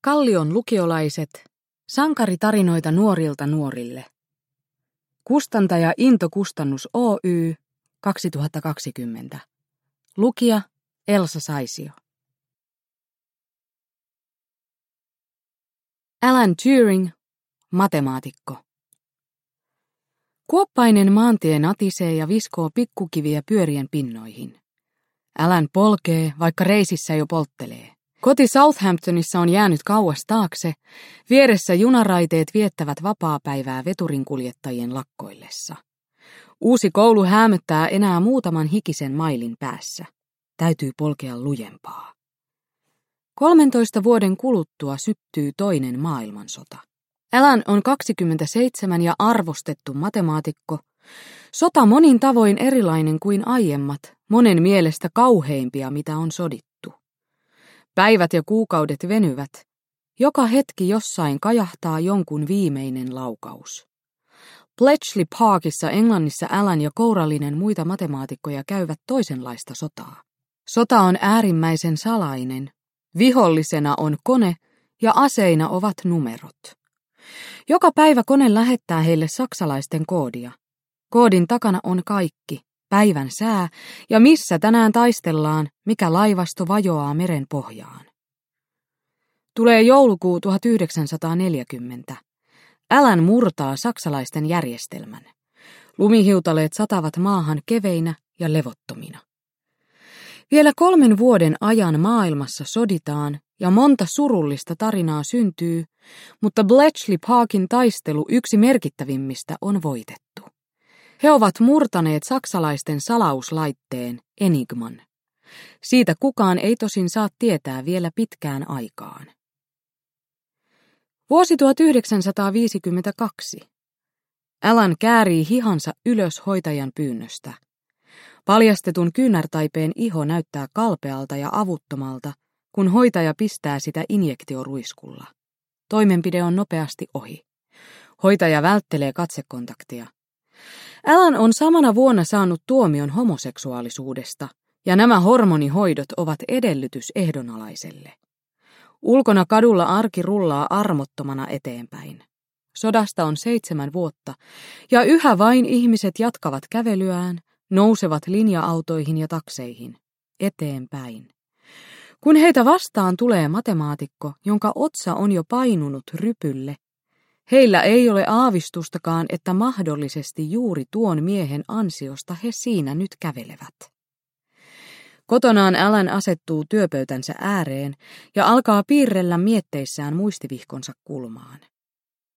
Kallion lukiolaiset, sankaritarinoita nuorilta nuorille. Kustantaja Into Kustannus Oy, 2020. Lukija Elsa Saisio. Alan Turing, matemaatikko. Kuoppainen maantie natisee ja viskoo pikkukiviä pyörien pinnoihin. Alan polkee, vaikka reisissä jo polttelee. Koti Southamptonissa on jäänyt kauas taakse, vieressä junaraiteet viettävät vapaapäivää veturinkuljettajien lakkoillessa. Uusi koulu häämöttää enää muutaman hikisen mailin päässä. Täytyy polkea lujempaa. 13 vuoden kuluttua syttyy toinen maailmansota. Alan on 27 ja arvostettu matemaatikko. Sota monin tavoin erilainen kuin aiemmat, monen mielestä kauheimpia, mitä on sodittu. Päivät ja kuukaudet venyvät. Joka hetki jossain kajahtaa jonkun viimeinen laukaus. Bletchley Parkissa Englannissa Alan ja kourallinen muita matemaatikkoja käyvät toisenlaista sotaa. Sota on äärimmäisen salainen. Vihollisena on kone ja aseina ovat numerot. Joka päivä kone lähettää heille saksalaisten koodia. Koodin takana on kaikki, päivän sää ja missä tänään taistellaan, mikä laivasto vajoaa meren pohjaan. Tulee joulukuu 1940. Alan murtaa saksalaisten järjestelmän. Lumihiutaleet satavat maahan keveinä ja levottomina. Vielä 3 vuoden ajan maailmassa soditaan ja monta surullista tarinaa syntyy, mutta Bletchley Parkin taistelu yksi merkittävimmistä on voitettu. He ovat murtaneet saksalaisten salauslaitteen Enigman. Siitä kukaan ei tosin saa tietää vielä pitkään aikaan. Vuosi 1952. Alan käärii hihansa ylös hoitajan pyynnöstä. Paljastetun kyynärtaipeen iho näyttää kalpealta ja avuttomalta, kun hoitaja pistää sitä injektioruiskulla. Toimenpide on nopeasti ohi. Hoitaja välttelee katsekontaktia. Alan on samana vuonna saanut tuomion homoseksuaalisuudesta, ja nämä hormonihoidot ovat edellytys ehdonalaiselle. Ulkona kadulla arki rullaa armottomana eteenpäin. Sodasta on 7 vuotta, ja yhä vain ihmiset jatkavat kävelyään, nousevat linja-autoihin ja takseihin, eteenpäin. Kun heitä vastaan tulee matemaatikko, jonka otsa on jo painunut rypylle, heillä ei ole aavistustakaan, että mahdollisesti juuri tuon miehen ansiosta he siinä nyt kävelevät. Kotonaan Alan asettuu työpöytänsä ääreen ja alkaa piirrellä mietteissään muistivihkonsa kulmaan.